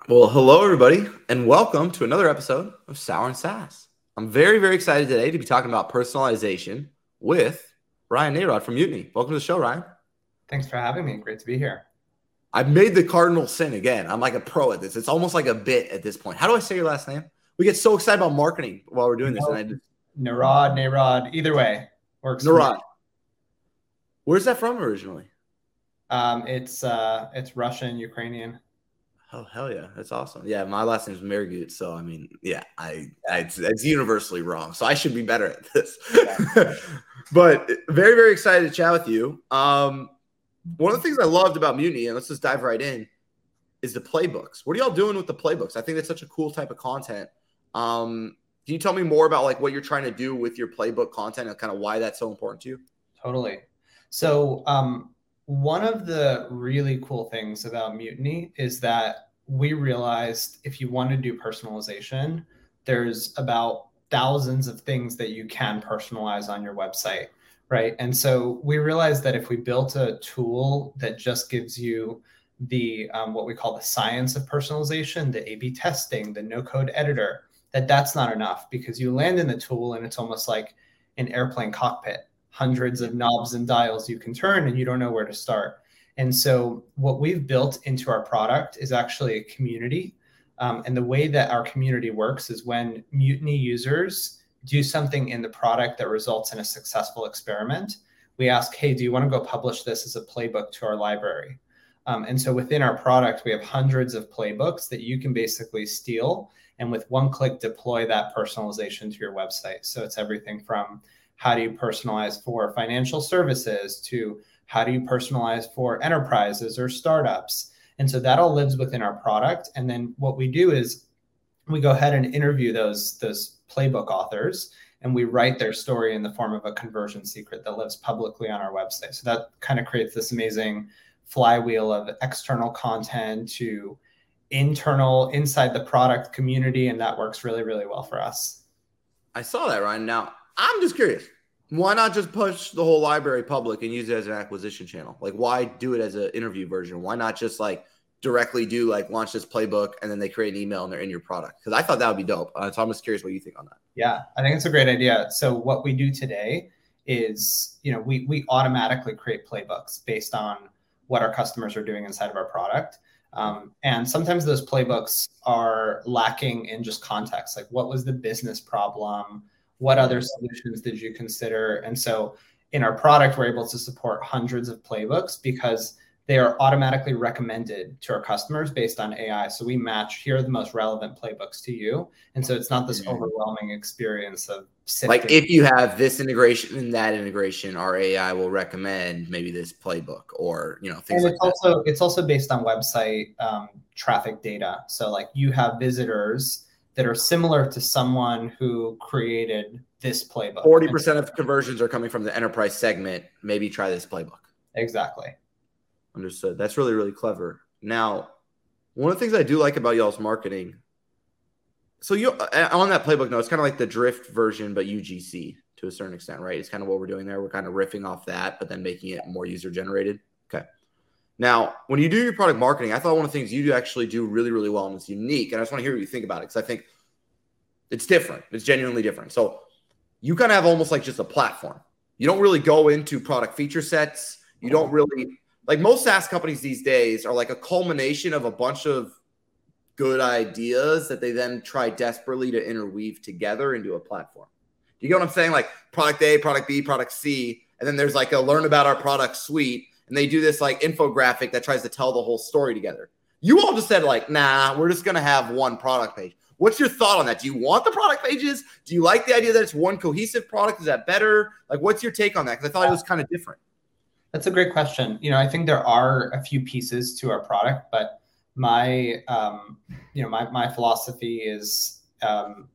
Well, hello, everybody, and welcome to another episode of Sour and Sass. I'm very, very excited today to be talking about personalization with Ryan Narod from Mutiny. Welcome to the show, Ryan. Thanks for having me. Great to be here. I've made the cardinal sin again. I'm like a pro at this. It's almost like a bit at this point. How do I say your last name? We get so excited about marketing while we're doing this. Narod, either way works. Narod. Where's that from originally? It's Russian, Ukrainian. Oh, hell yeah. That's awesome. Yeah, my last name is Marigut. So, I mean, yeah, it's universally wrong. So I should be better at this. But very, very excited to chat with you. One of the things I loved about Mutiny, and let's just dive right in, is the playbooks. What are y'all doing with the playbooks? I think that's such a cool type of content. Can you tell me more about like what you're trying to do with your playbook content and kind of why that's so important to you? Totally. So one of the really cool things about Mutiny is that we realized if you want to do personalization, there's about thousands of things that you can personalize on your website, right? And so we realized that if we built a tool that just gives you the what we call the science of personalization, the A/B testing, the no-code editor, that's not enough because you land in the tool and it's almost like an airplane cockpit. Hundreds of knobs and dials you can turn and you don't know where to start. And so what we've built into our product is actually a community. And the way that our community works is when Mutiny users do something in the product that results in a successful experiment, we ask, hey, do you want to go publish this as a playbook to our library? And so within our product, we have hundreds of playbooks that you can basically steal and with one click deploy that personalization to your website. So it's everything from how do you personalize for financial services to how do you personalize for enterprises or startups? And so that all lives within our product. And then what we do is we go ahead and interview those playbook authors and we write their story in the form of a conversion secret that lives publicly on our website. So that kind of creates this amazing flywheel of external content to internal inside the product community. And that works really, really well for us. I saw that, Ryan. Now, I'm just curious. Why not just push the whole library public and use it as an acquisition channel? Like, why do it as an interview version? Why not just like directly do like launch this playbook and then they create an email and they're in your product? Because I thought that would be dope. So I'm just curious what you think on that. Yeah, I think it's a great idea. So what we do today is, we automatically create playbooks based on what our customers are doing inside of our product. And sometimes those playbooks are lacking in just context. Like, what was the business problem? What other solutions did you consider? And so in our product, we're able to support hundreds of playbooks because they are automatically recommended to our customers based on AI. So we match, here are the most relevant playbooks to you. And so it's not this overwhelming experience of sifting. Like, if you have this integration and that integration, our AI will recommend maybe this playbook or, things like that. It's also based on website traffic data. So like you have visitors that are similar to someone who created this playbook. 40% of conversions are coming from the enterprise segment. Maybe try this playbook. Exactly. Understood. That's really, really clever. Now, one of the things I do like about y'all's marketing, so you on that playbook note, it's kind of like the Drift version, but UGC to a certain extent, right? It's kind of what we're doing there. We're kind of riffing off that, but then making it more user-generated. Okay. Now, when you do your product marketing, I thought one of the things you do actually do really, really well, and it's unique, and I just want to hear what you think about it, because I think it's different. It's genuinely different. So you kind of have almost like just a platform. You don't really go into product feature sets. You don't really, like most SaaS companies these days are like a culmination of a bunch of good ideas that they then try desperately to interweave together into a platform. Do you get what I'm saying? Like product A, product B, product C, and then there's like a learn about our product suite. And they do this like infographic that tries to tell the whole story together. You all just said like, nah, we're just going to have one product page. What's your thought on that? Do you want the product pages? Do you like the idea that it's one cohesive product? Is that better? Like, what's your take on that? Because I thought it was kind of different. That's a great question. I think there are a few pieces to our product, but my philosophy is, 80%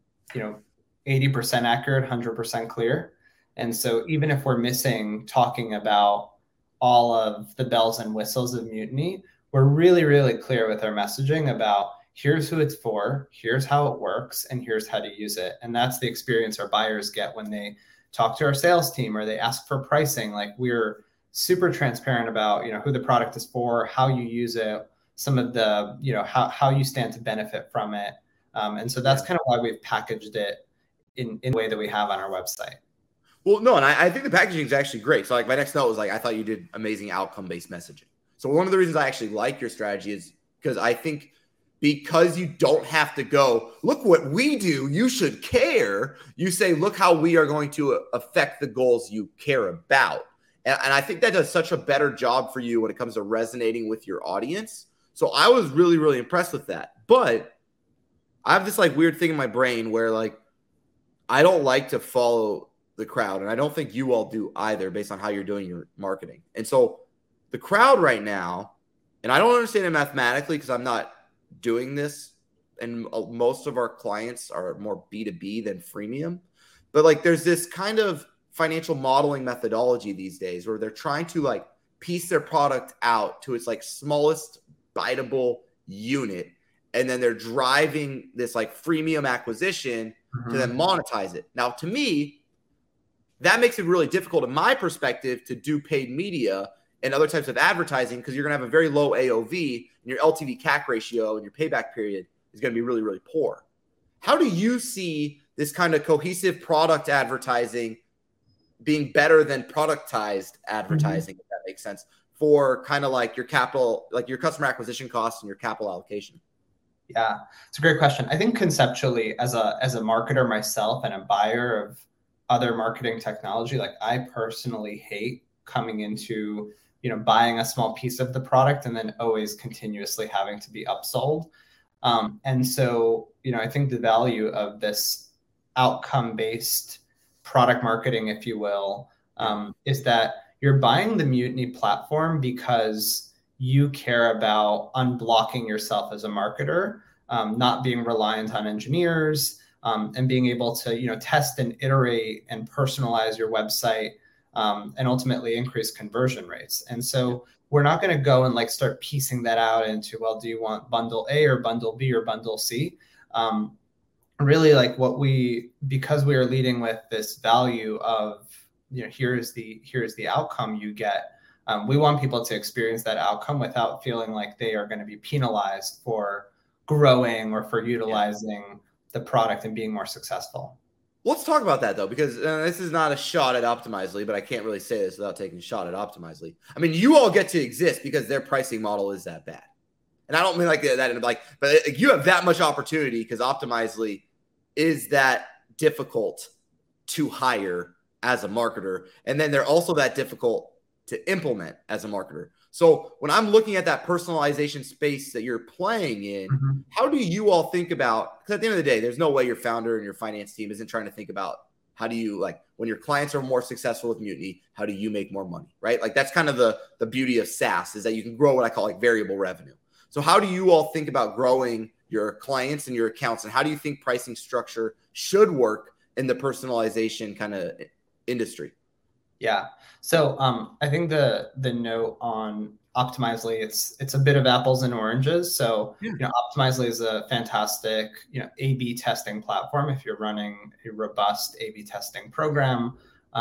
accurate, 100% clear. And so even if we're missing talking about all of the bells and whistles of Mutiny, we're really, really clear with our messaging about here's who it's for, here's how it works, and here's how to use it. And that's the experience our buyers get when they talk to our sales team or they ask for pricing. Like, we're super transparent about, who the product is for, how you use it, some of the, how you stand to benefit from it. And so that's kind of why we've packaged it in the way that we have on our website. Well, no, and I think the packaging is actually great. So like my next note was like, I thought you did amazing outcome-based messaging. So one of the reasons I actually like your strategy is because I think because you don't have to go, look what we do, you should care. You say, look how we are going to affect the goals you care about. And I think that does such a better job for you when it comes to resonating with your audience. So I was really, really impressed with that. But I have this like weird thing in my brain where like I don't like to follow the crowd. And I don't think you all do either based on how you're doing your marketing. And so the crowd right now, and I don't understand it mathematically because I'm not doing this, and most of our clients are more B2B than freemium. But like there's this kind of financial modeling methodology these days where they're trying to like piece their product out to its like smallest biteable unit. And then they're driving this like freemium acquisition to then monetize it. Now, to me, that makes it really difficult in my perspective to do paid media and other types of advertising because you're going to have a very low AOV and your LTV CAC ratio and your payback period is going to be really, really poor. How do you see this kind of cohesive product advertising being better than productized advertising, if that makes sense, for kind of like your capital, like your customer acquisition costs and your capital allocation? Yeah, it's a great question. I think conceptually, as a marketer myself and a buyer of other marketing technology, like I personally hate coming into, buying a small piece of the product and then always continuously having to be upsold. And so, I think the value of this outcome-based product marketing, if you will, is that you're buying the Mutiny platform because you care about unblocking yourself as a marketer, not being reliant on engineers, and being able to, test and iterate and personalize your website, and ultimately increase conversion rates. And so we're not going to go and like start piecing that out into, well, do you want bundle A or bundle B or bundle C? Really like because we are leading with this value of, here's the outcome you get. We want people to experience that outcome without feeling like they are going to be penalized for growing or for utilizing the product and being more successful. Let's talk about that though, because this is not a shot at Optimizely, but I can't really say this without taking a shot at Optimizely. I mean, you all get to exist because their pricing model is that bad. And I don't mean like that, but you have that much opportunity because Optimizely is that difficult to hire as a marketer. And then they're also that difficult to implement as a marketer. So when I'm looking at that personalization space that you're playing in, how do you all think about, because at the end of the day, there's no way your founder and your finance team isn't trying to think about how do you, like, when your clients are more successful with Mutiny, how do you make more money, right? Like that's kind of the beauty of SaaS is that you can grow what I call like variable revenue. So how do you all think about growing your clients and your accounts, and how do you think pricing structure should work in the personalization kind of industry? Yeah. So I think the note on Optimizely, it's a bit of apples and oranges. So Optimizely is a fantastic A/B testing platform. If you're running a robust A/B testing program,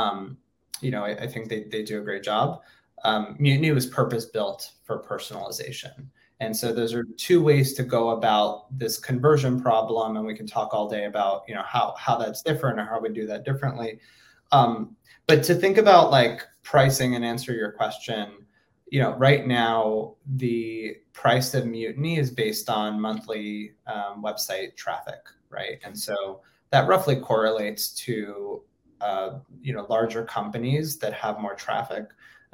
I think they do a great job. Mutiny was purpose built for personalization. And so those are two ways to go about this conversion problem. And we can talk all day about, how that's different or how we do that differently. But to think about like pricing and answer your question, right now the price of Mutiny is based on monthly website traffic, right? And so that roughly correlates to, larger companies that have more traffic,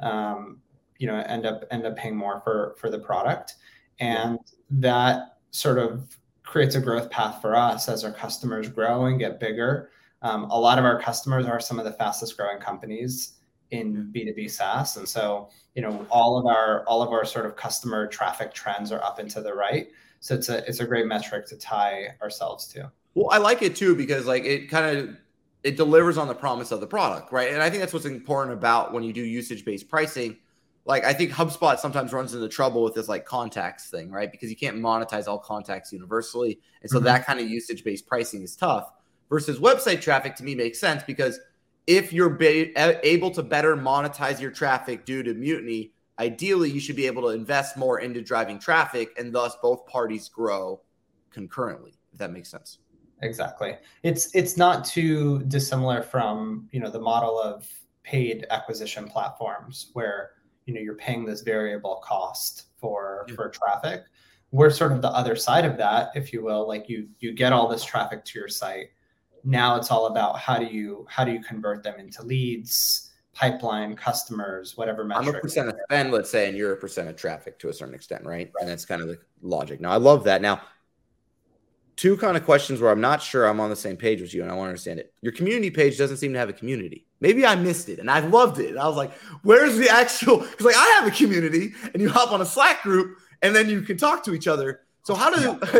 end up paying more for the product. And that sort of creates a growth path for us as our customers grow and get bigger. A lot of our customers are some of the fastest growing companies in B2B SaaS. And so, all of our sort of customer traffic trends are up and to the right. So it's a great metric to tie ourselves to. Well, I like it too, because like it delivers on the promise of the product, right? And I think that's what's important about when you do usage-based pricing. Like I think HubSpot sometimes runs into trouble with this like contacts thing, right? Because you can't monetize all contacts universally. And so that kind of usage-based pricing is tough. Versus website traffic to me makes sense, because if you're able to better monetize your traffic due to Mutiny, ideally you should be able to invest more into driving traffic and thus both parties grow concurrently, if that makes sense. Exactly. It's not too dissimilar from, the model of paid acquisition platforms where, you're paying this variable cost for traffic. We're sort of the other side of that, if you will. Like you get all this traffic to your site. Now it's all about how do you convert them into leads, pipeline, customers, whatever metric. I'm a percent of spend, let's say, and you're a percent of traffic to a certain extent, right? And that's kind of the logic. Now, I love that. Now, two kind of questions where I'm not sure I'm on the same page with you, and I want to understand it. Your community page doesn't seem to have a community. Maybe I missed it, and I loved it. And I was like, where's the actual – because, like, I have a community, and you hop on a Slack group, and then you can talk to each other. So how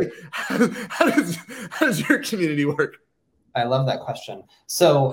does your community work? I love that question. So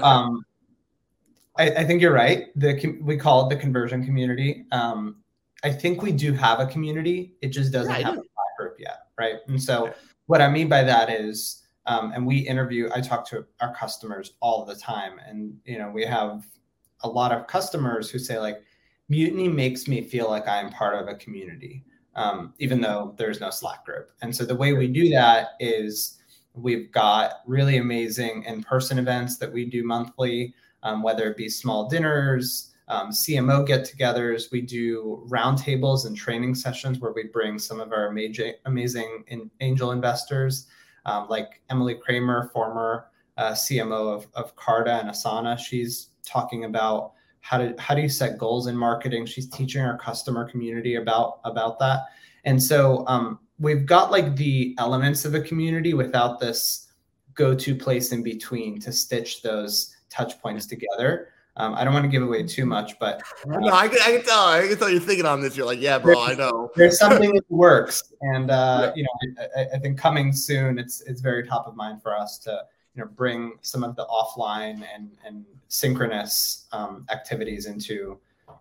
I think you're right. We call it the conversion community. I think we do have a community. It just doesn't have a Slack group yet, right? And so what I mean by that is, and I talk to our customers all the time. And, we have a lot of customers who say like, Mutiny makes me feel like I'm part of a community, even though there's no Slack group. And so the way we do that is we've got really amazing in-person events that we do monthly, whether it be small dinners, CMO get-togethers. We do roundtables and training sessions where we bring some of our amazing angel investors, like Emily Kramer, former CMO of Carta and Asana. She's talking about how do you set goals in marketing. She's teaching our customer community about that. And so we've got like the elements of a community without this go-to place in between to stitch those touch points together. I don't want to give away too much, but no, I can tell you're thinking on this. You're like, yeah, bro, I know. There's something that works, and I think coming soon, it's very top of mind for us to bring some of the offline and synchronous activities into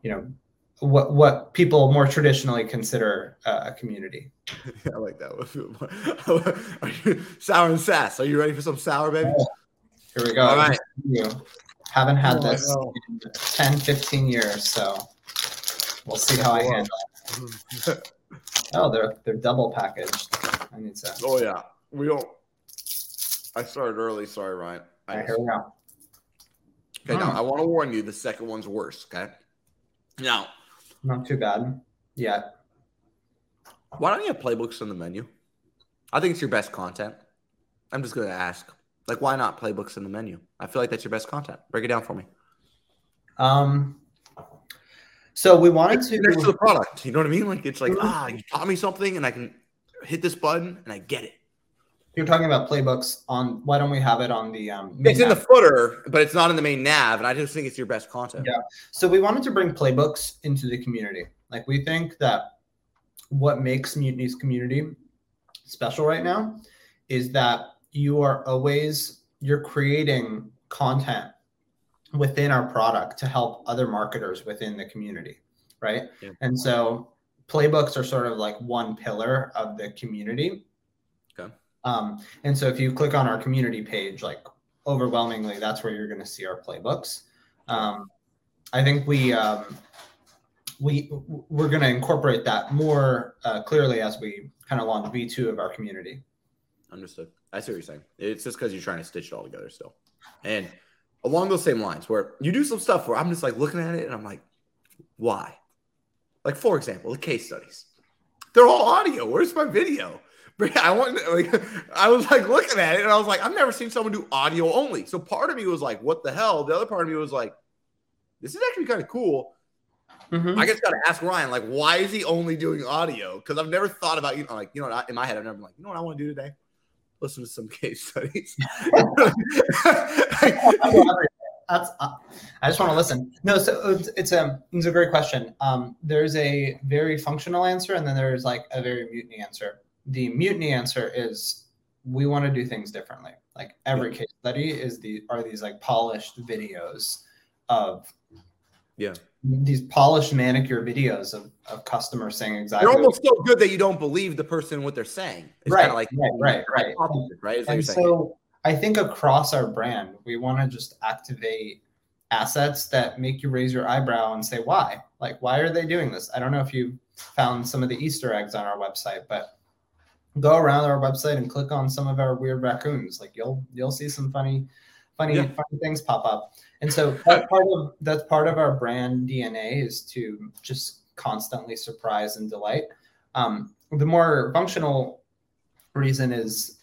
what people more traditionally consider a community. I like that. Are you sour and sass? Are you ready for some sour, baby? Here we go. All right. Haven't had this in 10, 15 years, so we'll see how I handle it. Oh, they're double packaged. I need to. Oh yeah, we don't. I started early. Sorry, Ryan. Here we go. Okay, now I want to warn you. The second one's worse. Okay. Now. Not too bad yet. Why don't you have playbooks on the menu? I think it's your best content. I'm just going to ask. Like, why not playbooks in the menu? I feel like that's your best content. Break it down for me. So we wanted to next to the product. You know what I mean? Like, it's like, you taught me something and I can hit this button and I get it. You're talking about playbooks on, why don't we have it on the it's in the footer, but it's not in the main nav. And I just think it's your best content. Yeah. So we wanted to bring playbooks into the community. Like, we think that what makes Mutiny's community special right now is that you're creating content within our product to help other marketers within the community, right? Yeah. And so playbooks are sort of like one pillar of the community. Okay. And so if you click on our community page, like overwhelmingly, that's where you're going to see our playbooks. I think we're going to incorporate that more clearly as we kind of launch V2 of our community. Understood. I see what you're saying. It's just because you're trying to stitch it all together still. And along those same lines where you do some stuff where I'm just like looking at it and I'm like, why? Like, for example, the case studies. They're all audio. Where's my video? I was like looking at it and I was like, I've never seen someone do audio only. So part of me was like, what the hell? The other part of me was like, this is actually kind of cool. Mm-hmm. I just got to ask Ryan, like, why is he only doing audio? Because I've never thought about, in my head, I've never been like, you know what I want to do today? Listen to some case studies. I just want to listen. No, so it's a great question. There's a very functional answer, and then there's like a very mutiny answer. The mutiny answer is we want to do things differently. Like every case study are these like polished videos of these polished manicure videos of customers saying exactly. They're almost so good that you don't believe the person what they're saying. It's right, like right. And so I think across our brand, we want to just activate assets that make you raise your eyebrow and say, why? Like, why are they doing this? I don't know if you found some of the Easter eggs on our website, but go around our website and click on some of our weird raccoons. Like you'll see some funny things pop up. And so that's part of our brand DNA is to just constantly surprise and delight. The more functional reason is,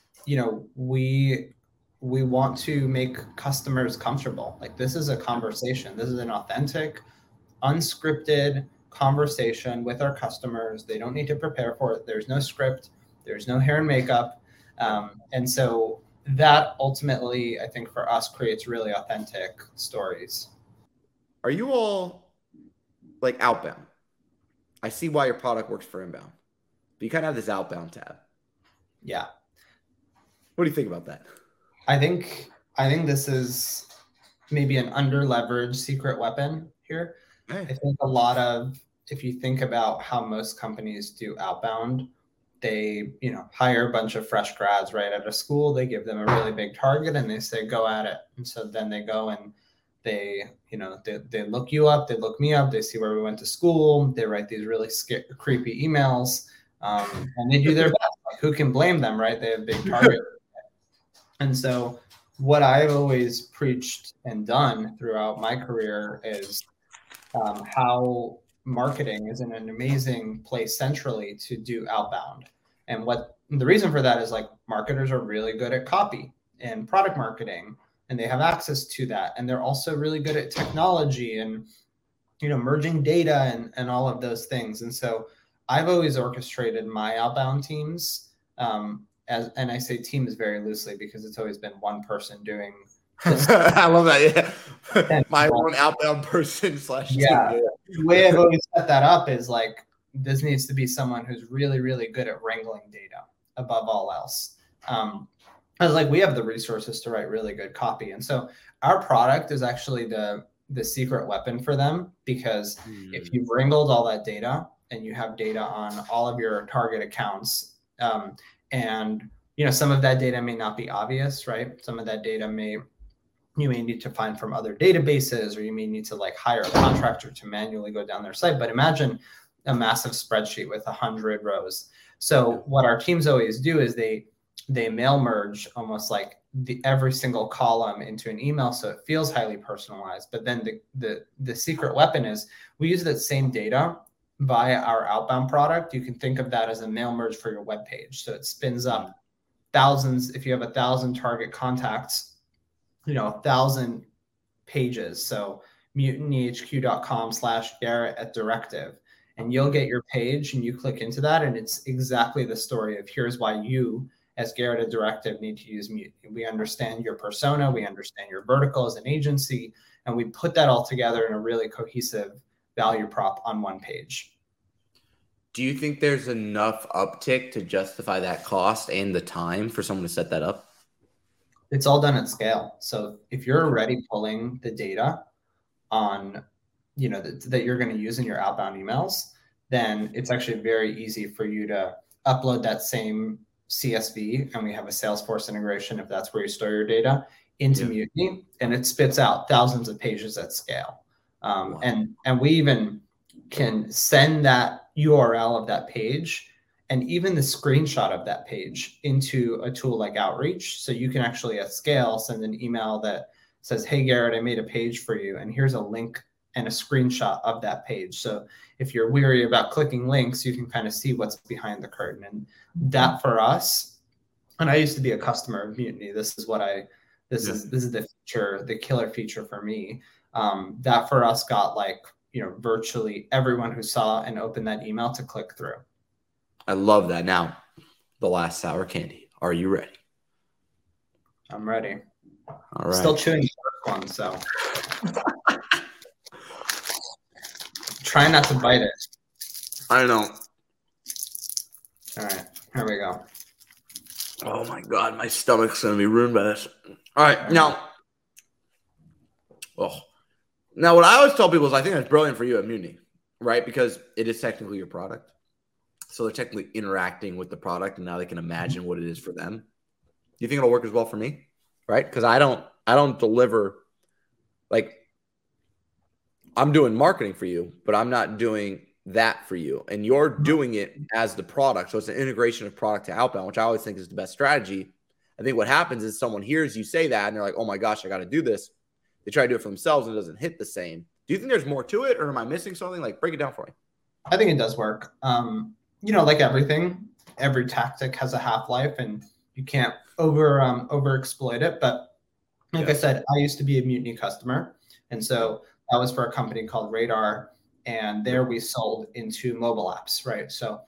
we want to make customers comfortable. Like, this is a conversation. This is an authentic, unscripted conversation with our customers. They don't need to prepare for it. There's no script. There's no hair and makeup. And so that ultimately, I think for us, creates really authentic stories. Are you all like outbound? I see why your product works for inbound, but you kind of have this outbound tab. Yeah. What do you think about that? I think this is maybe an under-leveraged secret weapon here. Hey. I think if you think about how most companies do outbound, they, hire a bunch of fresh grads right out of school. They give them a really big target and they say, go at it. And so then they go and they look you up, they look me up, they see where we went to school, they write these really creepy emails, and they do their best. Like, who can blame them, right? They have big targets. And so what I've always preached and done throughout my career is how marketing is in an amazing place centrally to do outbound. And what the reason for that is, like, marketers are really good at copy and product marketing, and they have access to that. And they're also really good at technology and, merging data and all of those things. And so I've always orchestrated my outbound teams, and I say teams very loosely because it's always been one person doing this. I love that. Yeah. My own outbound person / team. Yeah. The way I've always set that up is, like, this needs to be someone who's really, really good at wrangling data above all else. I was like, we have the resources to write really good copy. And so our product is actually the secret weapon for them, because if you've wrangled all that data and you have data on all of your target accounts, and, some of that data may not be obvious, right? Some of that data you may need to find from other databases, or you may need to, like, hire a contractor to manually go down their site. But imagine a massive spreadsheet with 100 rows. So what our teams always do is they mail merge almost like every single column into an email, so it feels highly personalized. But then the secret weapon is we use that same data via our outbound product. You can think of that as a mail merge for your web page. So it spins up thousands. If you have 1,000 target contacts, 1,000 pages. So mutinyhq.com/Garrett@Directive. And you'll get your page and you click into that, and it's exactly the story of here's why you, as Garrett@Directive, need to use Mutiny. We understand your persona, we understand your vertical as an agency, and we put that all together in a really cohesive value prop on one page. Do you think there's enough uptick to justify that cost and the time for someone to set that up? It's all done at scale. So if you're already pulling the data on, that you're going to use in your outbound emails, then it's actually very easy for you to upload that same CSV, and we have a Salesforce integration if that's where you store your data, into Mutiny, and it spits out thousands of pages at scale. Wow. And we even can send that URL of that page and even the screenshot of that page into a tool like Outreach. So you can actually at scale send an email that says, hey, Garrett, I made a page for you, and here's a link and a screenshot of that page. So if you're weary about clicking links, you can kind of see what's behind the curtain. And that for us, and I used to be a customer of Mutiny. This is the feature, the killer feature for me. That for us got virtually everyone who saw and opened that email to click through. I love that. Now, the last sour candy. Are you ready? I'm ready. All right. Still chewing the first one, so try not to bite it. I know. All right, here we go. Oh my God, my stomach's gonna be ruined by this. All right, now what I always tell people is I think that's brilliant for you at Mutiny, right? Because it is technically your product. So they're technically interacting with the product, and now they can imagine what it is for them. Do you think it'll work as well for me? Right? Because I don't deliver, like, I'm doing marketing for you, but I'm not doing that for you. And you're doing it as the product. So it's an integration of product to outbound, which I always think is the best strategy. I think what happens is someone hears you say that and they're like, oh my gosh, I got to do this. They try to do it for themselves and it doesn't hit the same. Do you think there's more to it, or am I missing something? Like, break it down for me. I think it does work. Like everything, every tactic has a half-life and you can't over exploit it. But like I said, I used to be a Mutiny customer. And so that was for a company called Radar. And there we sold into mobile apps, right? So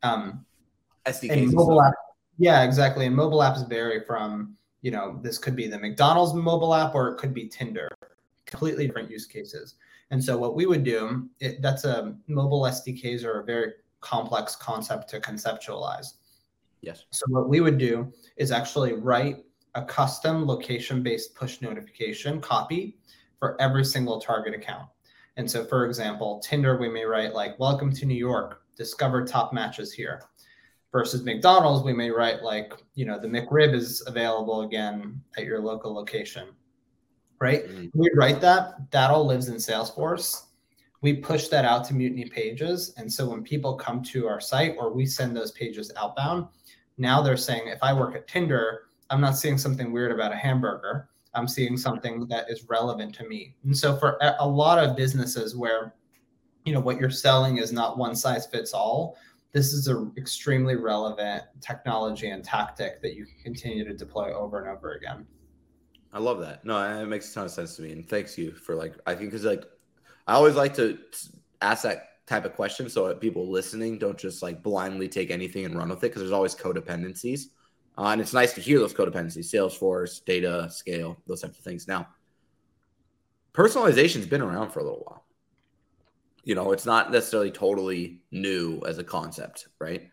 SDKs. And mobile app, yeah, exactly. And mobile apps vary from, this could be the McDonald's mobile app or it could be Tinder, completely different use cases. And so what we would do, that's a mobile SDKs are a very complex concept to conceptualize. Yes. So what we would do is actually write a custom location-based push notification copy for every single target account. And so, for example, Tinder, we may write like, welcome to New York, discover top matches here. Versus McDonald's, we may write like, the McRib is available again at your local location, right? Mm-hmm. We write that all lives in Salesforce. We push that out to Mutiny pages. And so when people come to our site or we send those pages outbound, now they're saying, if I work at Tinder, I'm not seeing something weird about a hamburger. I'm seeing something that is relevant to me. And so for a lot of businesses where, what you're selling is not one size fits all, this is an extremely relevant technology and tactic that you can continue to deploy over and over again. I love that. No, it makes a ton of sense to me. And thanks you for I think because I always like to ask that type of question so that people listening don't just blindly take anything and run with it, because there's always codependencies. And it's nice to hear those codependencies, Salesforce, data, scale, those types of things. Now, personalization has been around for a little while. It's not necessarily totally new as a concept, right?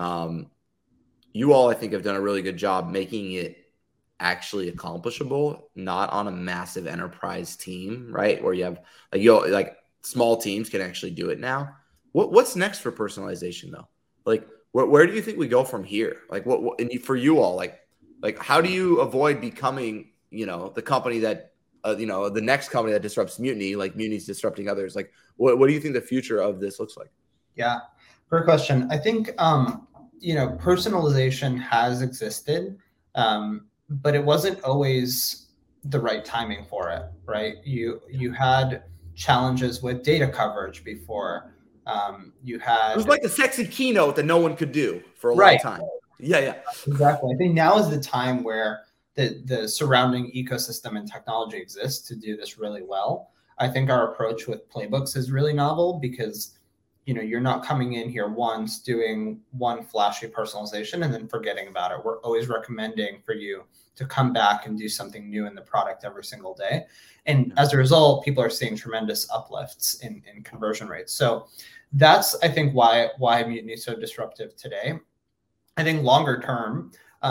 You all, I think, have done a really good job making it actually accomplishable, not on a massive enterprise team, right? Where you have small teams can actually do it now. What's next for personalization though? Where do you think we go from here? What and for you all, how do you avoid becoming, the company that, the next company that disrupts Mutiny, like Mutiny's disrupting others? What do you think the future of this looks like? Yeah, great question. I think, personalization has existed, but it wasn't always the right timing for it, right? You had challenges with data coverage before. It was like a sexy keynote that no one could do for a long time. Yeah. Exactly. I think now is the time where the surrounding ecosystem and technology exists to do this really well. I think our approach with playbooks is really novel because, you're not coming in here once doing one flashy personalization and then forgetting about it. We're always recommending for you to come back and do something new in the product every single day. And as a result, people are seeing tremendous uplifts in conversion rates. So that's, I think, why Mutiny is so disruptive today. I think longer term,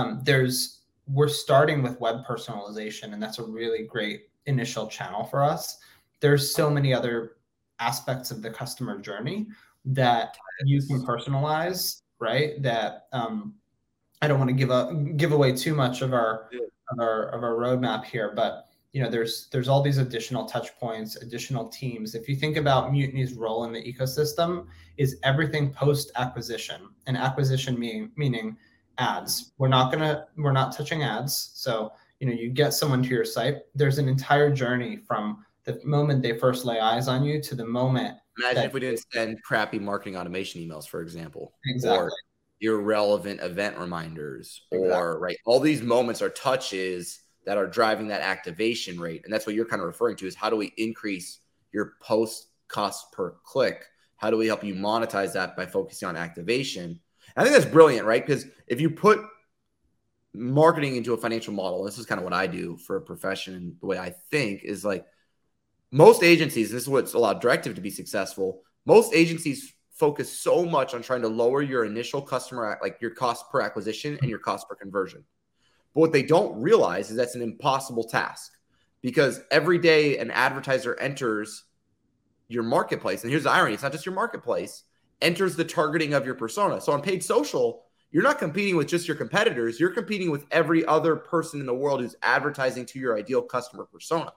we're starting with web personalization, and that's a really great initial channel for us. There's so many other aspects of the customer journey that you can personalize, right? That I don't want to give away too much of our roadmap here, but there's all these additional touch points, additional teams. If you think about Mutiny's role in the ecosystem, is everything post acquisition, and acquisition meaning ads. We're not touching ads. So you get someone to your site. There's an entire journey from the moment they first lay eyes on you to the moment. Imagine if we didn't send crappy marketing automation emails, for example. Exactly. Or irrelevant event reminders, or right. All these moments are touches that are driving that activation rate. And that's what you're kind of referring to, is how do we increase your post cost per click? How do we help you monetize that by focusing on activation? I think that's brilliant, right? Because if you put marketing into a financial model, this is kind of what I do for a profession. And the way I think is most agencies, this is what's allowed Directive to be successful. Most agencies focus so much on trying to lower your initial customer, your cost per acquisition and your cost per conversion. But what they don't realize is that's an impossible task, because every day an advertiser enters your marketplace, and here's the irony, it's not just your marketplace, enters the targeting of your persona. So on paid social, you're not competing with just your competitors. You're competing with every other person in the world who's advertising to your ideal customer persona.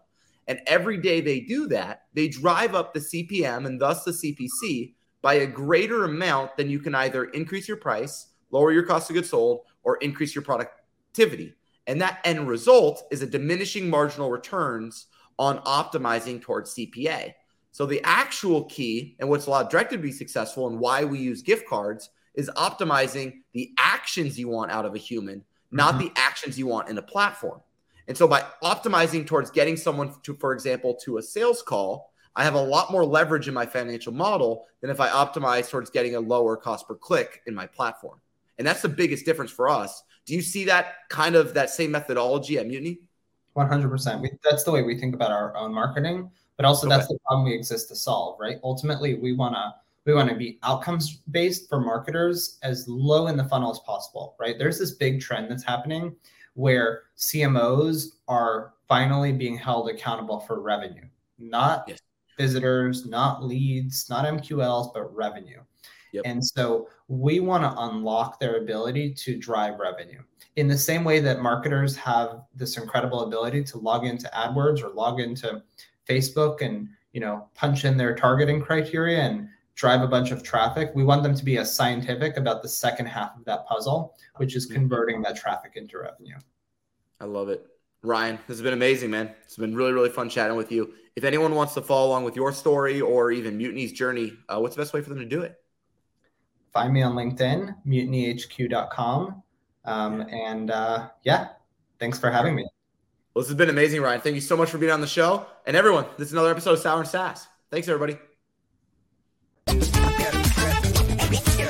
And every day they do that, they drive up the CPM and thus the CPC by a greater amount than you can either increase your price, lower your cost of goods sold, or increase your productivity. And that end result is a diminishing marginal returns on optimizing towards CPA. So the actual key and what's allowed Direct to be successful and why we use gift cards is optimizing the actions you want out of a human, not the actions you want in a platform. And so by optimizing towards getting someone to, for example, to a sales call, I have a lot more leverage in my financial model than if I optimize towards getting a lower cost per click in my platform. And that's the biggest difference for us. Do you see that kind of that same methodology at Mutiny? 100%. That's the way we think about our own marketing, but also that's the problem we exist to solve, right? Ultimately, we want to be outcomes based for marketers as low in the funnel as possible, right? There's this big trend that's happening where CMOs are finally being held accountable for revenue, not visitors, not leads, not MQLs, but revenue. And so we want to unlock their ability to drive revenue in the same way that marketers have this incredible ability to log into AdWords or log into Facebook and, punch in their targeting criteria and drive a bunch of traffic. We want them to be as scientific about the second half of that puzzle, which is converting that traffic into revenue. I love it. Ryan, this has been amazing, man. It's been really, really fun chatting with you. If anyone wants to follow along with your story or even Mutiny's journey, what's the best way for them to do it? Find me on LinkedIn, mutinyhq.com. Thanks for having me. Well, this has been amazing, Ryan. Thank you so much for being on the show. And everyone, this is another episode of Sour and Sass. Thanks, everybody.